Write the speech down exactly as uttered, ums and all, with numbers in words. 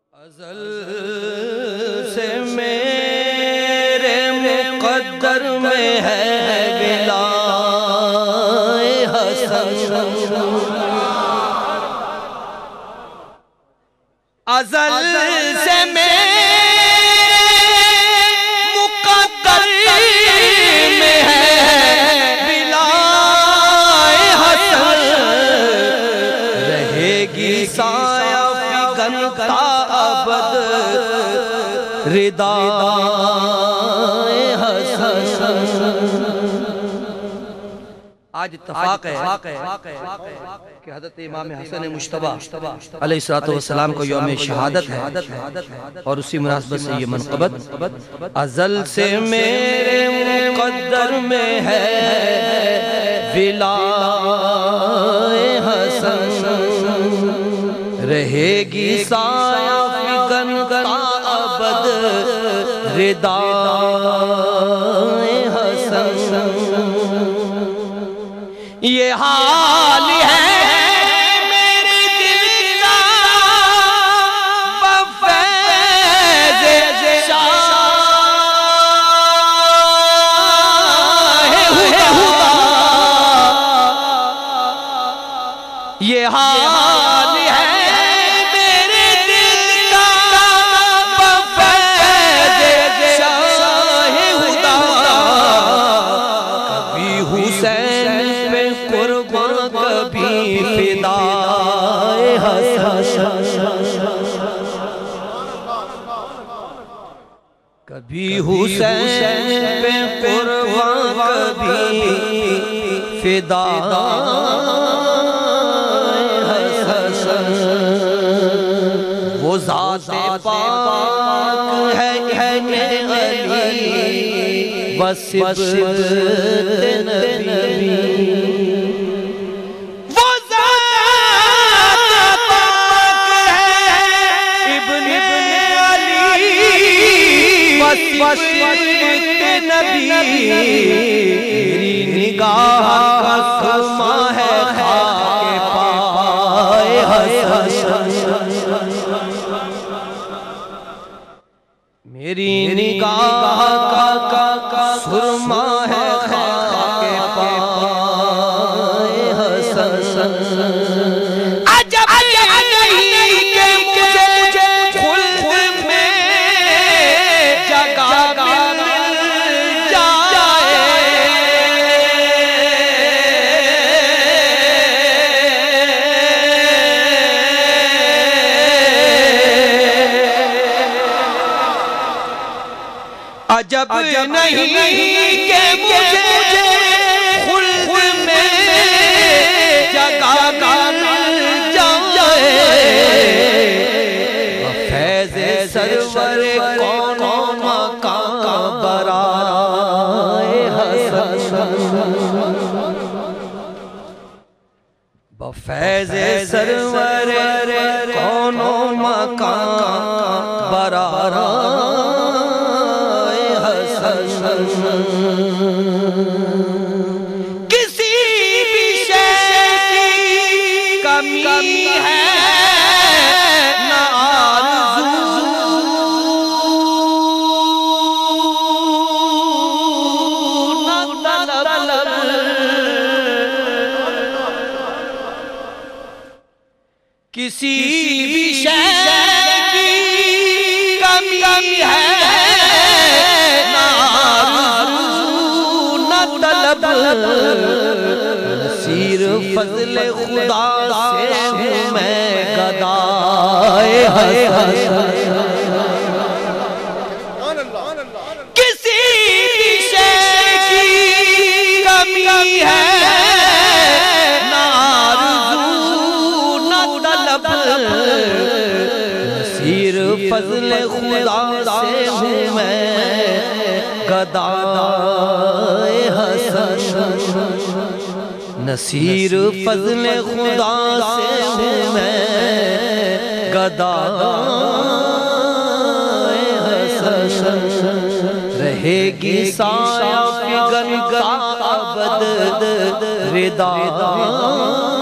ازل سے میرے مقدر میں ہے ولائے حسن، ازل سے میرے مقدر میں ہے ولائے حسن، رہے گی سایہ فگنتا ابد ردائے حسن۔ آج اتفاق ہے کہ حضرت امام حسن مجتبیٰ علیہ السلام کو یوم شہادت ہے، اور اسی مناسبت سے یہ منقبت ازل سے میرے مقدر میں ہے ولائے حسن، رہے گی سایہ فگنتا ابد ردائے حسن۔ یہ حال ہے میرے دل کا بفیض شاہ خدا، یہ حال ہے میرے دل کا بفیض شاہ خدا، کبھی حسین قربان کبھی فدائے حسن، کبھی حسین پہ قربان کبھی فدائے حسن۔ وہ ذات پاک ہے علی وصفت نبی، نبی میری نگاہ کا سرما ہے خاک پائے حسن، میری نگاہ کا سرما ہے خاک پائے حسن۔ عجب نہیں کہ مجھے خلد میں جگہ عجب نہیں کہ مجھے خلد میں جگہ مل جائے، فیض سرور کون و مکان برائے حسن، بفیض سرور کون و مکان برائے کسی بھی شے کی کمی ہے نہ آرزو، نہ طلب، کسی بھی شے کی کمی ہے نصیر فضل خدا سے ہوں میں گدائے حسن، کسی بھی شے کی کمی ہے نہ آرزو نہ طلب، نصیر فضل خدا سے ہوں میں گدائے حسن، نصیر فضل خدا سے ہوں میں گدائے حسن، رہے گی سایہ فگنتا ابد ردائے